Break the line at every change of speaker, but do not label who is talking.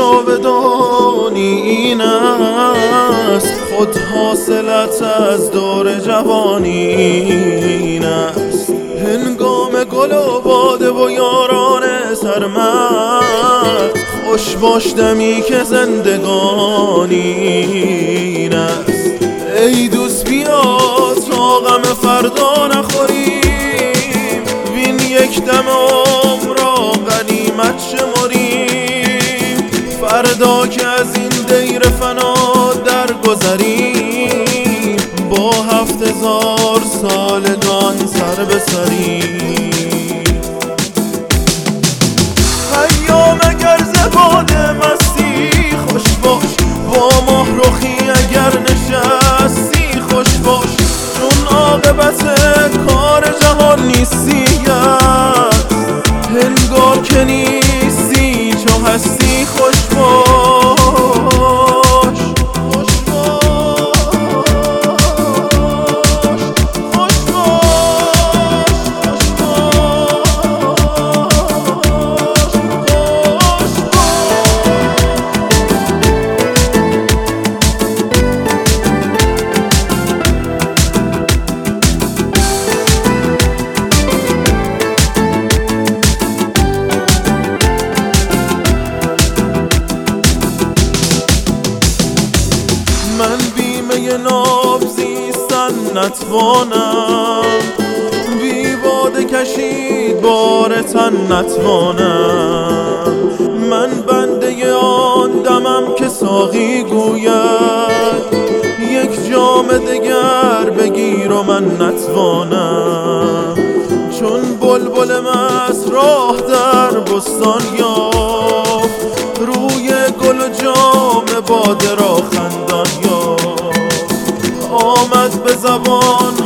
جاودانی این است، خود حاصلت از دور جوانی این است. هنگام گل و باده و یاران سرمست، خوش باش دمی که زندگانی این است. ای دوست بیا تا غم فردا نخوریم، وین یک دم عمر را غنیمت شمریم. فردا که از این دیر فنا درگذریم، با 7000 سالگان سر بسریم. ایام اگر زبان مستی خوش باش، با ماه رخی اگر نشستی خوش باش، چون عاقبت کار جهان نیستی است. هنگام که نیستی چو هستی خوش باش. من بیمه ناب زیستن نتوانم، بی باده کشید بار تن نتوانم. من بنده آن دمم که ساقی گوید، یک جام دگر بگیر و من نتوانم. چون بلبل مست راه در بستان یافت، روی گل و جام باده را خندان یافت. آمد به زبان